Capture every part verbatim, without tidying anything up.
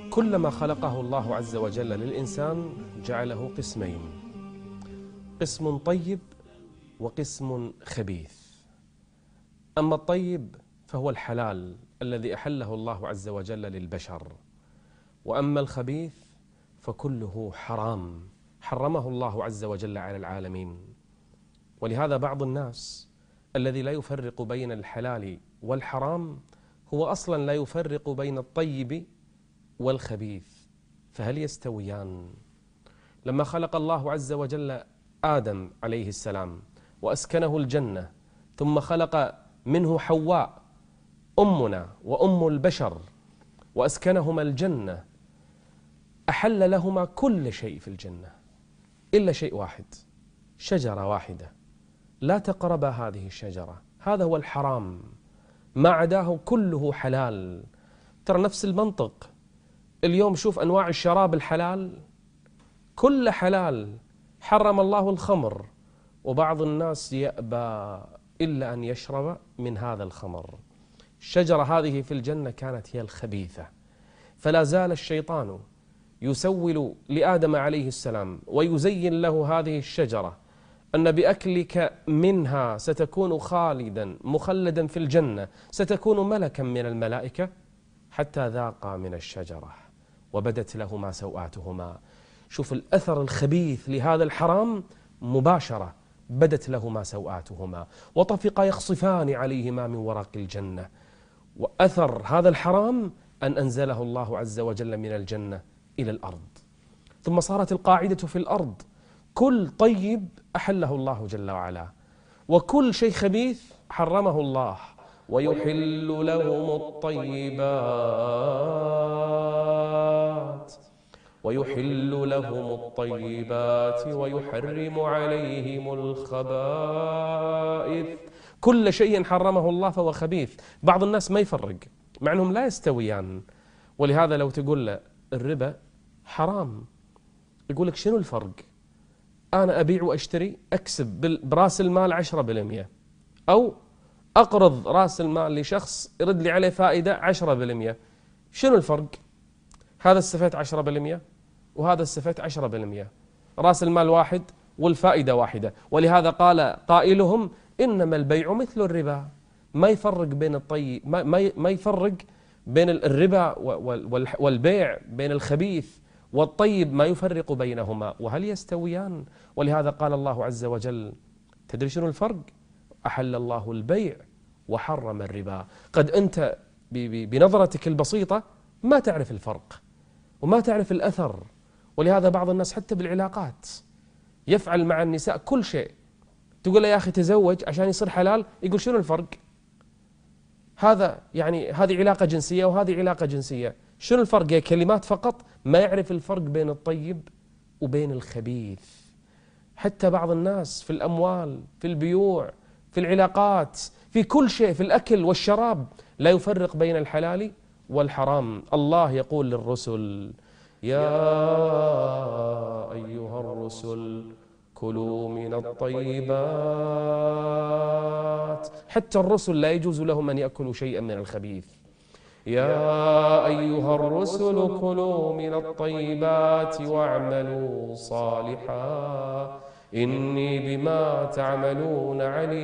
كلما خلقه الله عز وجل للإنسان جعله قسمين: قسم طيب وقسم خبيث. أما الطيب فهو الحلال الذي أحله الله عز وجل للبشر، وأما الخبيث فكله حرام حرمه الله عز وجل على العالمين. ولهذا بعض الناس الذي لا يفرق بين الحلال والحرام هو أصلا لا يفرق بين الطيب والخبيث، فهل يستويان؟ لما خلق الله عز وجل آدم عليه السلام وأسكنه الجنة، ثم خلق منه حواء أمنا وأم البشر وأسكنهما الجنة، أحل لهما كل شيء في الجنة إلا شيء واحد، شجرة واحدة: لا تقربا هذه الشجرة، هذا هو الحرام، ما عداه كله حلال. ترى نفس المنطق اليوم، شوف أنواع الشراب الحلال كل حلال، حرم الله الخمر، وبعض الناس يأبى إلا أن يشرب من هذا الخمر. الشجرة هذه في الجنة كانت هي الخبيثة، فلا زال الشيطان يسول لآدم عليه السلام ويزين له هذه الشجرة أن بأكلك منها ستكون خالدا مخلدا في الجنة، ستكون ملكا من الملائكة، حتى ذاقا من الشجرة وبدت لهما سوآتهما. شوف الأثر الخبيث لهذا الحرام مباشرة، بدت لهما سوآتهما وطفقا يخصفان عليهما من ورق الجنة. وأثر هذا الحرام أن أنزله الله عز وجل من الجنة إلى الأرض. ثم صارت القاعدة في الأرض: كل طيب أحله الله جل وعلا، وكل شيء خبيث حرمه الله، ويحل لهم الطيبات ويحل لهم الطيبات ويحرم عليهم الخبائث. كل شيء حرمه الله فهو خبيث. بعض الناس ما يفرق، مع أنهم لا يستويان. ولهذا لو تقول له الربا حرام، يقول لك شنو الفرق؟ أنا أبيع وأشتري، أكسب براس المال عشرة بالمئة، أو أقرض رأس المال لشخص يرد لي عليه فائدة عشرة بالمئة، شنو الفرق؟ هذا استفدت عشرة بالمئة وهذا استفدت عشرة بالمئة، رأس المال واحد والفائدة واحدة. ولهذا قال قائلهم: إنما البيع مثل الربا. ما يفرق بين الطيب، ما, ما, ما يفرق بين الربا والبيع، بين الخبيث والطيب ما يفرق بينهما، وهل يستويان؟ ولهذا قال الله عز وجل: تدري شنو الفرق؟ أحل الله البيع وحرم الربا. قد أنت بنظرتك البسيطة ما تعرف الفرق وما تعرف الأثر. ولهذا بعض الناس حتى بالعلاقات يفعل مع النساء كل شيء، تقول له يا أخي تزوج عشان يصير حلال، يقول شنو الفرق؟ هذا يعني هذه علاقة جنسية وهذه علاقة جنسية، شنو الفرق؟ هي كلمات فقط، ما يعرف الفرق بين الطيب وبين الخبيث. حتى بعض الناس في الأموال، في البيوع، في العلاقات، في كل شيء، في الأكل والشراب، لا يفرق بين الحلال والحرام. الله يقول للرسل: يا أيها الرسل كلوا من الطيبات. حتى الرسل لا يجوز لهم أن يأكلوا شيئا من الخبيث. يا أيها الرسل كلوا من الطيبات واعملوا صالحا إني بما تعملون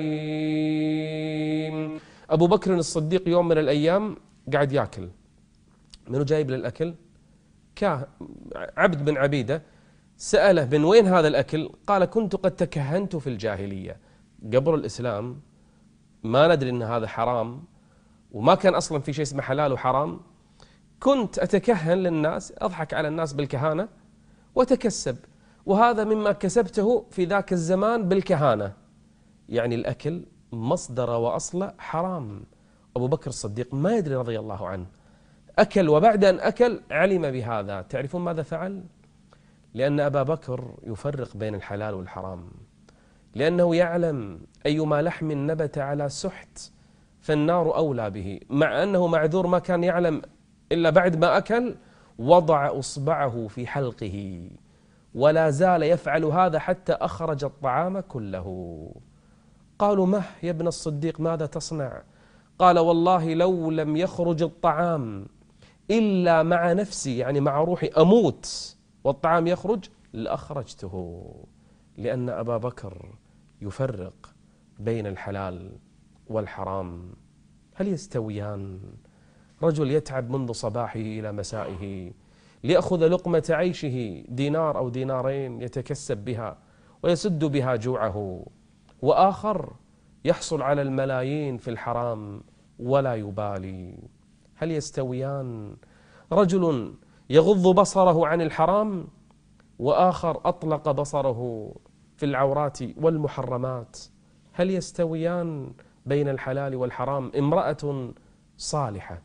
عليم. أبو بكر الصديق يوم من الأيام قاعد يأكل، منو جايب للأكل؟ كاه عبد بن عبيدة. سأله: من وين هذا الأكل؟ قال: كنت قد تكهنت في الجاهلية، قبل الإسلام ما ندري أن هذا حرام، وما كان أصلا في شيء اسمه حلال وحرام، كنت أتكهن للناس، أضحك على الناس بالكهانة وتكسب، وهذا مما كسبته في ذاك الزمان بالكهانة. يعني الأكل مصدر وأصل حرام. أبو بكر الصديق ما يدري رضي الله عنه، أكل، وبعد أن أكل علم بهذا. تعرفون ماذا فعل؟ لأن أبا بكر يفرق بين الحلال والحرام، لأنه يعلم أيما لحم نبت على سحت فالنار أولى به. مع أنه معذور، ما كان يعلم إلا بعد ما أكل، وضع أصبعه في حلقه ولا زال يفعل هذا حتى أخرج الطعام كله. قالوا: مه يا ابن الصديق ماذا تصنع؟ قال: والله لو لم يخرج الطعام إلا مع نفسي يعني مع روحي أموت والطعام يخرج لأخرجته، لأن أبا بكر يفرق بين الحلال والحرام. هل يستويان؟ رجل يتعب منذ صباحه إلى مسائه ليأخذ لقمة عيشه، دينار أو دينارين يتكسب بها ويسد بها جوعه، وآخر يحصل على الملايين في الحرام ولا يبالي. هل يستويان؟ رجل يغض بصره عن الحرام وآخر أطلق بصره في العورات والمحرمات. هل يستويان بين الحلال والحرام؟ امرأة صالحة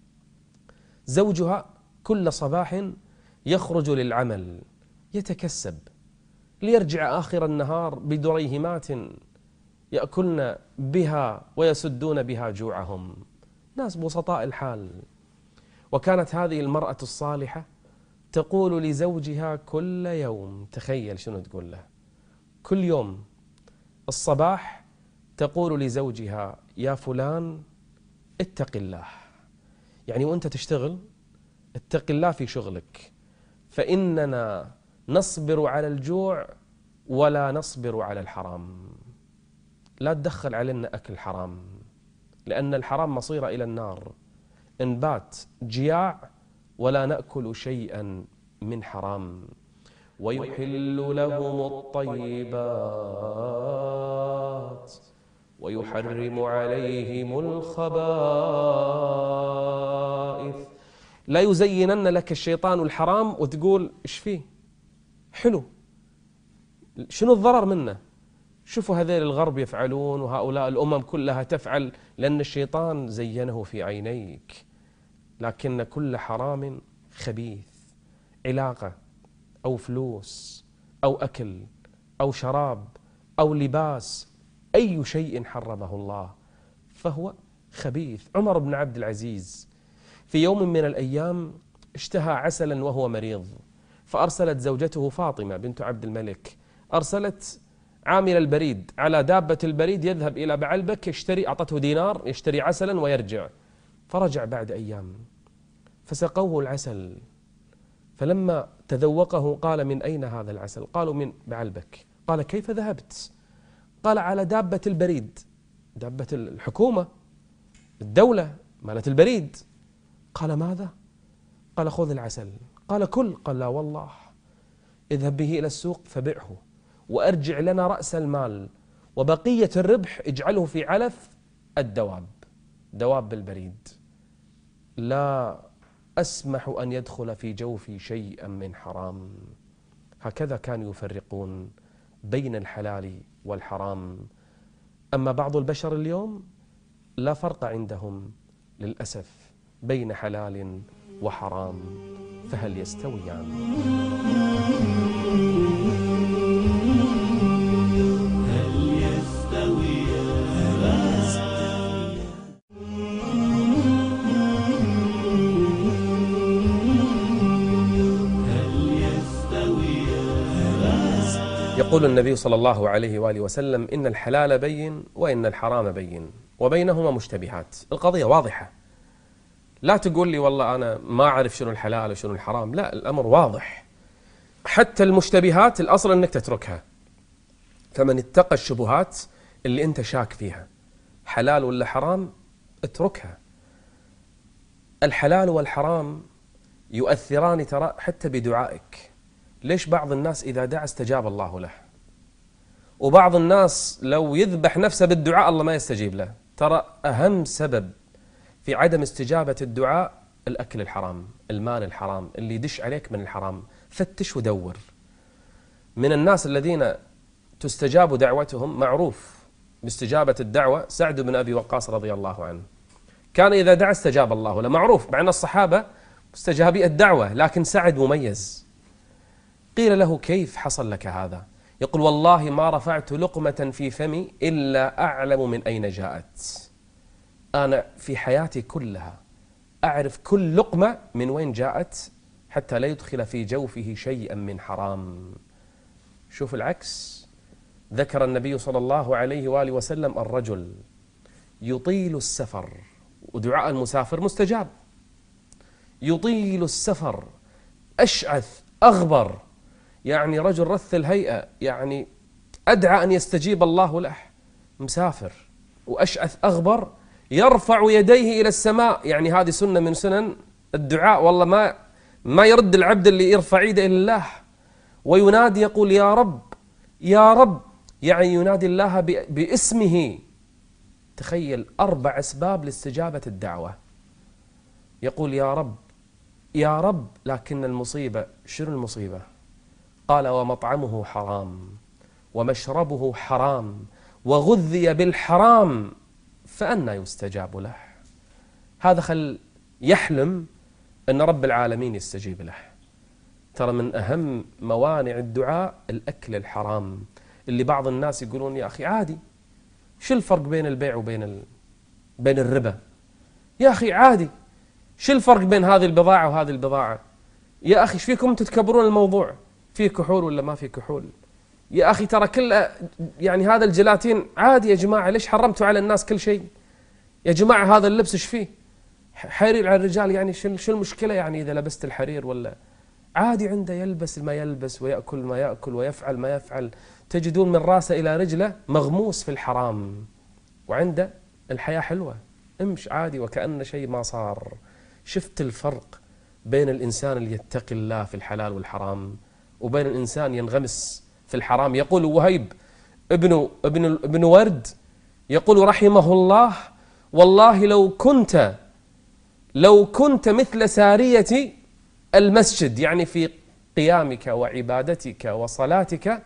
زوجها كل صباح يخرج للعمل يتكسب ليرجع آخر النهار بدريهمات يأكلن بها ويسدون بها جوعهم، ناس بسطاء الحال. وكانت هذه المرأة الصالحة تقول لزوجها كل يوم، تخيل شنو تقول له، كل يوم الصباح تقول لزوجها يا فلان اتق الله، يعني وانت تشتغل اتق الله في شغلك، فإننا نصبر على الجوع ولا نصبر على الحرام. لا تدخل علينا أكل حرام، لأن الحرام مصير إلى النار. نبات جياع ولا نأكل شيئا من حرام. ويحل لهم الطيبات ويحرم عليهم الخبائث. لا يزينن لك الشيطان الحرام وتقول إيش فيه حلو، شنو الضرر منه؟ شوفوا هذيل الغرب يفعلون وهؤلاء الأمم كلها تفعل، لأن الشيطان زينه في عينيك. لكن كل حرام خبيث، علاقة أو فلوس أو أكل أو شراب أو لباس، أي شيء حرمه الله فهو خبيث. عمر بن عبد العزيز في يوم من الأيام اشتهى عسلا وهو مريض، فأرسلت زوجته فاطمة بنت عبد الملك، أرسلت عامل البريد على دابة البريد يذهب إلى بعلبك يشتري، أعطته دينار يشتري عسلا ويرجع. فرجع بعد أيام فسقوه العسل، فلما تذوقه قال من أين هذا العسل؟ قالوا من بعلبك. قال كيف ذهبت؟ قال على دابة البريد، دابة الحكومة الدولة مالت البريد. قال ماذا؟ قال خذ العسل. قال كل. قال لا والله، اذهب به إلى السوق فبعه وأرجع لنا رأس المال، وبقية الربح اجعله في علف الدواب، دواب البريد. لا أسمح أن يدخل في جوفي شيئا من حرام. هكذا كانوا يفرقون بين الحلال والحرام. أما بعض البشر اليوم لا فرق عندهم للأسف بين حلال وحرام، فهل يستويان؟ هل يستويان؟ يقول النبي صلى الله عليه وآله وسلم إن الحلال بين وإن الحرام بين وبينهما مشتبهات. القضية واضحة، لا تقول لي والله أنا ما أعرف شنو الحلال وشنو الحرام، لا، الأمر واضح. حتى المشتبهات الأصل أنك تتركها. فمن اتقى الشبهات اللي أنت شاك فيها حلال ولا حرام اتركها. الحلال والحرام يؤثران ترى حتى بدعائك. ليش بعض الناس إذا دعا استجاب الله له، وبعض الناس لو يذبح نفسه بالدعاء الله ما يستجيب له؟ ترى أهم سبب في عدم استجابة الدعاء الأكل الحرام، المال الحرام اللي يدش عليك من الحرام. فتش ودور. من الناس الذين تستجاب دعوتهم معروف باستجابة الدعوة سعد بن أبي وقاص رضي الله عنه، كان إذا دعا استجاب الله له، معروف، مع أن الصحابة مستجابي الدعوة، لكن سعد مميز. قيل له كيف حصل لك هذا؟ يقول والله ما رفعت لقمة في فمي إلا أعلم من أين جاءت. أنا في حياتي كلها أعرف كل لقمة من وين جاءت حتى لا يدخل في جوفه شيئا من حرام. شوف العكس. ذكر النبي صلى الله عليه وآله وسلم الرجل يطيل السفر، ودعاء المسافر مستجاب، يطيل السفر، أشعث أغبر، يعني رجل رث الهيئة، يعني أدعى أن يستجيب الله له، مسافر وأشعث أغبر، يرفع يديه إلى السماء، يعني هذه سنة من سنن الدعاء، والله ما ما يرد العبد اللي يرفع يده إلى الله، وينادي يقول يا رب يا رب، يعني ينادي الله باسمه. تخيل أربع أسباب لاستجابة الدعوة، يقول يا رب يا رب، لكن المصيبة شنو المصيبة؟ قال ومطعمه حرام ومشربه حرام وغذي بالحرام فأنى يستجاب له. هذا خل يحلم أن رب العالمين يستجيب له. ترى من أهم موانع الدعاء الأكل الحرام، اللي بعض الناس يقولون يا أخي عادي، شو الفرق بين البيع وبين ال... بين الربا؟ يا أخي عادي، شو الفرق بين هذه البضاعة وهذه البضاعة؟ يا أخي ايش فيكم تتكبرون الموضوع؟ في كحول ولا ما في كحول؟ يا أخي ترى كل يعني هذا الجيلاتين عادي يا جماعة، ليش حرمتوا على الناس كل شيء؟ يا جماعة هذا اللبس ايش فيه؟ حرير على الرجال، يعني شو شو المشكلة يعني إذا لبست الحرير؟ ولا عادي عنده يلبس ما يلبس ويأكل ما يأكل ويفعل ما يفعل، تجدون من راسه إلى رجله مغموس في الحرام، وعنده الحياة حلوة، امش عادي وكأن شيء ما صار. شفت الفرق بين الإنسان اللي يتقي الله في الحلال والحرام وبين الإنسان ينغمس في الحرام؟ يقول وهيب ابن ابن ابن ورد يقول رحمه الله والله لو كنت لو كنت مثل سارية المسجد، يعني في قيامك وعبادتك وصلاتك،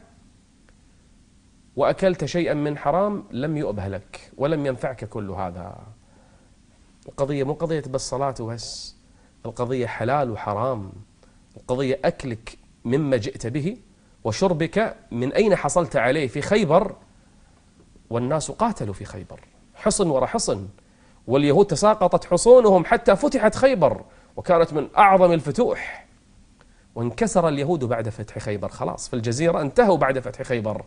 وأكلت شيئا من حرام لم يؤبه لك ولم ينفعك كل هذا. القضية مو قضية بس صلاة وبس، القضية حلال وحرام، القضية أكلك مما جئت به وشربك من أين حصلت عليه. في خيبر والناس قاتلوا في خيبر حصن وراء حصن، واليهود تساقطت حصونهم حتى فتحت خيبر، وكانت من أعظم الفتوح، وانكسر اليهود بعد فتح خيبر، خلاص في الجزيرة انتهوا بعد فتح خيبر.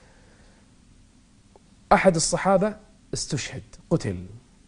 أحد الصحابة استشهد قتل،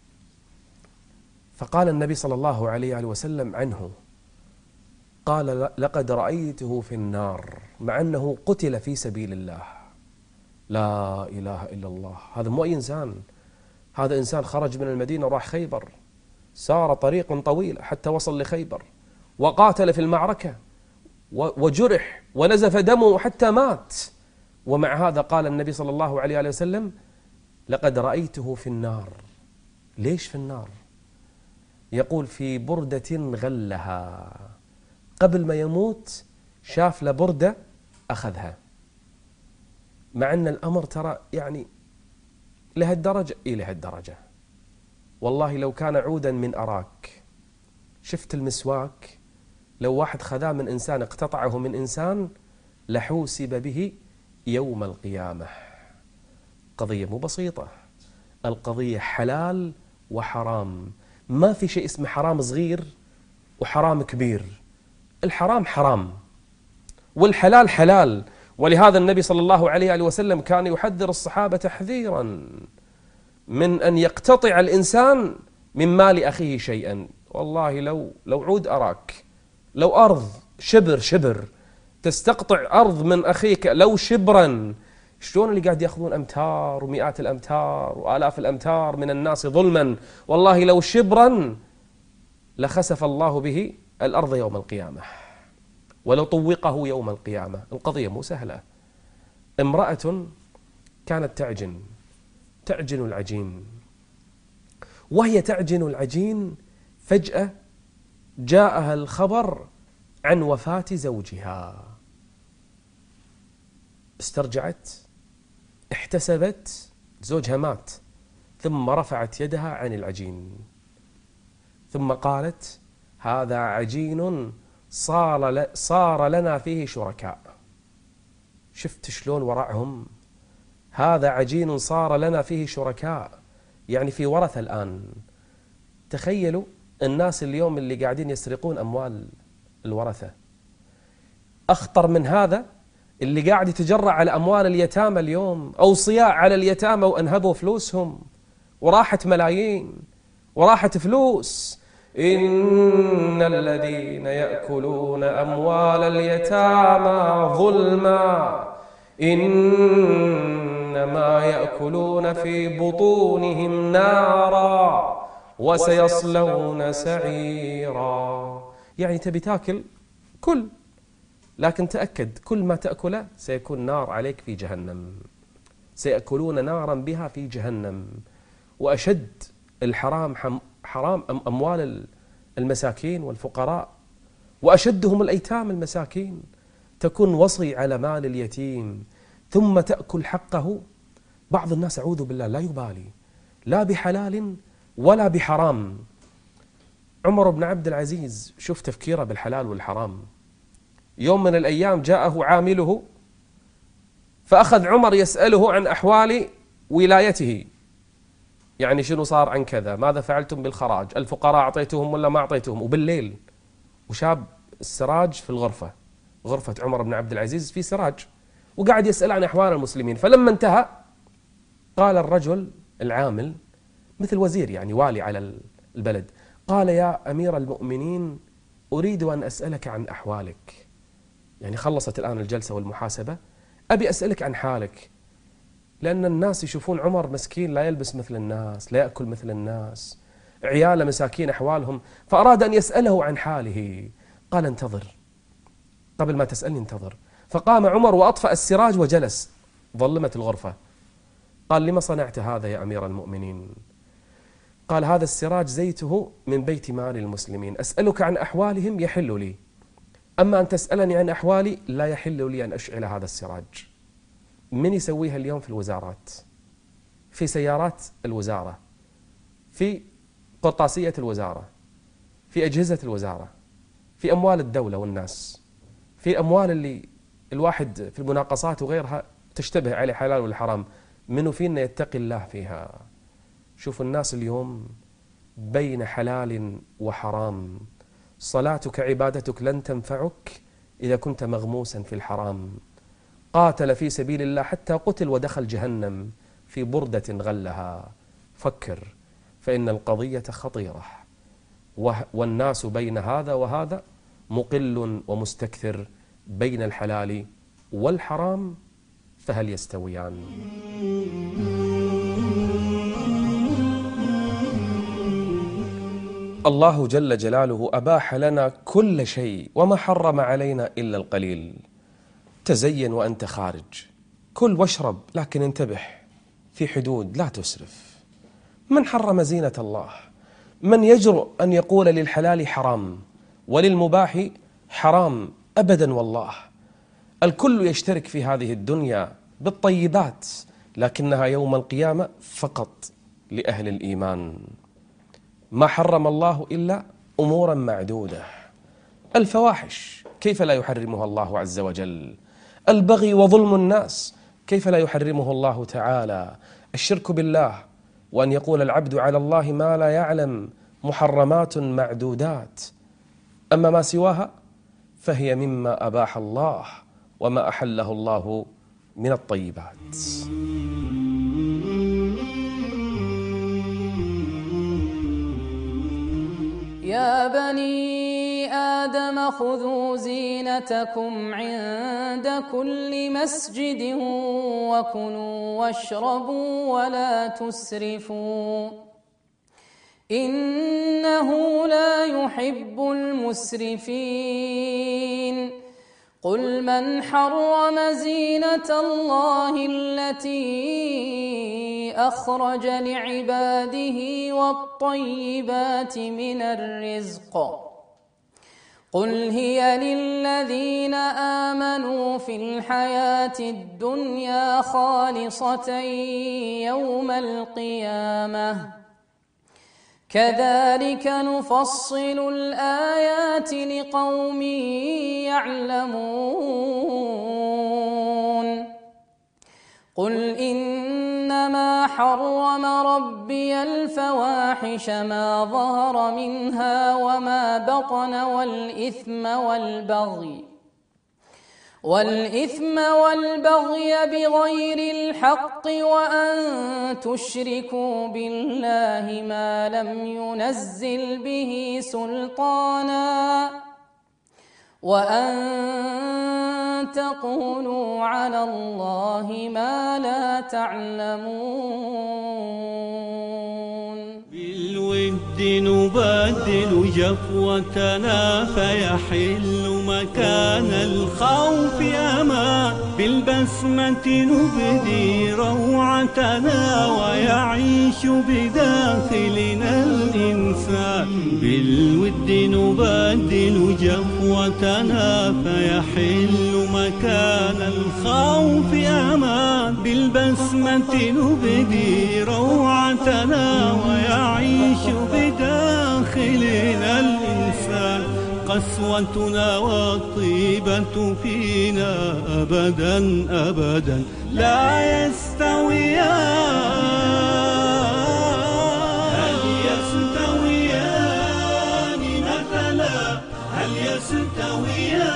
فقال النبي صلى الله عليه وسلم عنه، قال لقد رأيته في النار مع أنه قتل في سبيل الله. لا إله إلا الله. هذا مو أي إنسان، هذا إنسان خرج من المدينة وراح خيبر، سار طريق طويل حتى وصل لخيبر، وقاتل في المعركة وجرح ونزف دمه حتى مات، ومع هذا قال النبي صلى الله عليه وسلم لقد رأيته في النار. ليش في النار؟ يقول في بردة غلها، قبل ما يموت شاف له بردة أخذها، مع أن الأمر ترى يعني لهالدرجة إيه لهالدرجة. والله لو كان عودا من أراك، شفت المسواك لو واحد خذاه من إنسان اقتطعه من إنسان لحوسب به يوم القيامة. قضية مو بسيطة، القضية حلال وحرام، ما في شيء اسمه حرام صغير وحرام كبير، الحرام حرام والحلال حلال. ولهذا النبي صلى الله عليه وسلم كان يحذر الصحابة تحذيرا من أن يقتطع الإنسان من مال أخيه شيئا. والله لو لو عود أراك، لو أرض شبر شبر تستقطع أرض من أخيك لو شبرا، شلون اللي قاعد يأخذون أمتار ومئات الأمتار وآلاف الأمتار من الناس ظلما، والله لو شبرا لخسف الله به الأرض يوم القيامة ولو طوقه يوم القيامة. القضية مو سهلة. امرأة كانت تعجن تعجن العجين، وهي تعجن العجين فجأة جاءها الخبر عن وفاة زوجها، استرجعت احتسبت زوجها مات، ثم رفعت يدها عن العجين، ثم قالت هذا عجين صار, صار لنا فيه شركاء. شفت شلون ورعهم؟ هذا عجين صار لنا فيه شركاء، يعني في ورثة الآن. تخيلوا الناس اليوم اللي قاعدين يسرقون أموال الورثة. أخطر من هذا اللي قاعد يتجرع على أموال اليتامى اليوم، أوصياء على اليتامى وأنهبوا فلوسهم وراحت ملايين وراحت فلوس. إن الذين يأكلون أموال اليتامى ظلما إنما يأكلون في بطونهم نارا وسيصلون سعيرا. يعني تبي تاكل كل، لكن تأكد كل ما تأكله سيكون نار عليك في جهنم، سيأكلون نارا بها في جهنم. وأشد الحرام حرام أموال المساكين والفقراء، وأشدهم الأيتام المساكين. تكون وصي على مال اليتيم ثم تأكل حقه. بعض الناس أعوذ بالله لا يبالي لا بحلال ولا بحرام. عمر بن عبد العزيز شوف تفكيره بالحلال والحرام. يوم من الأيام جاءه عامله فأخذ عمر يسأله عن أحوال ولايته، يعني شنو صار عن كذا، ماذا فعلتم بالخراج، الفقراء أعطيتهم ولا ما أعطيتهم. وبالليل وشاب السراج في الغرفة، غرفة عمر بن عبد العزيز في سراج، وقاعد يسأل عن أحوال المسلمين. فلما انتهى قال الرجل العامل مثل وزير يعني والي على البلد، قال يا أمير المؤمنين أريد أن أسألك عن أحوالك. يعني خلصت الآن الجلسة والمحاسبة، أبي أسألك عن حالك، لأن الناس يشوفون عمر مسكين لا يلبس مثل الناس، لا يأكل مثل الناس، عياله مساكين أحوالهم، فأراد أن يسأله عن حاله. قال انتظر، قبل ما تسألني انتظر. فقام عمر وأطفأ السراج وجلس، ظلمت الغرفة. قال لما صنعت هذا يا أمير المؤمنين؟ قال هذا السراج زيته من بيت مال المسلمين، أسألك عن أحوالهم يحل لي، أما أن تسألني عن أحوالي لا يحل لي أن أشعل هذا السراج. من يسويها اليوم في الوزارات، في سيارات الوزارة، في قرطاسية الوزارة، في أجهزة الوزارة، في أموال الدولة والناس، في أموال اللي الواحد في المناقصات وغيرها تشتبه عليه حلال ولا حرام. منو فينا يتقي الله فيها؟ شوف الناس اليوم بين حلال وحرام. صلاتك عبادتك لن تنفعك إذا كنت مغموسا في الحرام. قاتل في سبيل الله حتى قتل ودخل جهنم في بردة غلها. فكر، فإن القضية خطيرة، والناس بين هذا وهذا مقل ومستكثر، بين الحلال والحرام، فهل يستويان؟ الله جل جلاله أباح لنا كل شيء وما حرم علينا إلا القليل. تزين وأنت خارج، كل واشرب، لكن انتبه في حدود، لا تسرف. من حرم زينة الله؟ من يجرؤ أن يقول للحلال حرام وللمباح حرام؟ أبدا والله. الكل يشترك في هذه الدنيا بالطيبات، لكنها يوم القيامة فقط لأهل الإيمان. ما حرم الله إلا أمورا معدودة. الفواحش كيف لا يحرمها الله عز وجل؟ البغي وظلم الناس كيف لا يحرمه الله تعالى؟ الشرك بالله، وأن يقول العبد على الله ما لا يعلم، محرمات معدودات. أما ما سواها فهي مما أباح الله وما أحله الله من الطيبات. يا بني آدم خذوا زينتكم عند كل مسجد وكلوا واشربوا ولا تسرفوا إنه لا يحب المسرفين. قل من حرم زينة الله التي أخرج لعباده والطيبات من الرزق قل هي للذين آمنوا في الحياة الدنيا خالصة يوم القيامة كذلك نفصل الآيات لقوم يعلمون. قل إنما حرم ربي الفواحش ما ظهر منها وما بطن والإثم والبغي والإثم والبغي بغير الحق وأن تشركوا بالله ما لم ينزل به سلطانا وأن تقولوا على الله ما لا تعلمون. بالود نبدل جفوتنا فيحل مكان الخوف أمان، بالبسمة نبدي روعتنا ويعيش بداخلنا الإنسان. بالود نبدل جفوتنا فيحل مكان الخوف أمان، بالبسمة نبدي روعتنا ويعيش بداخلنا الإنسان. قسوتنا والطيبة فينا أبدا أبدا لا يستويان. هل يستويان مثلا؟ هل يستويان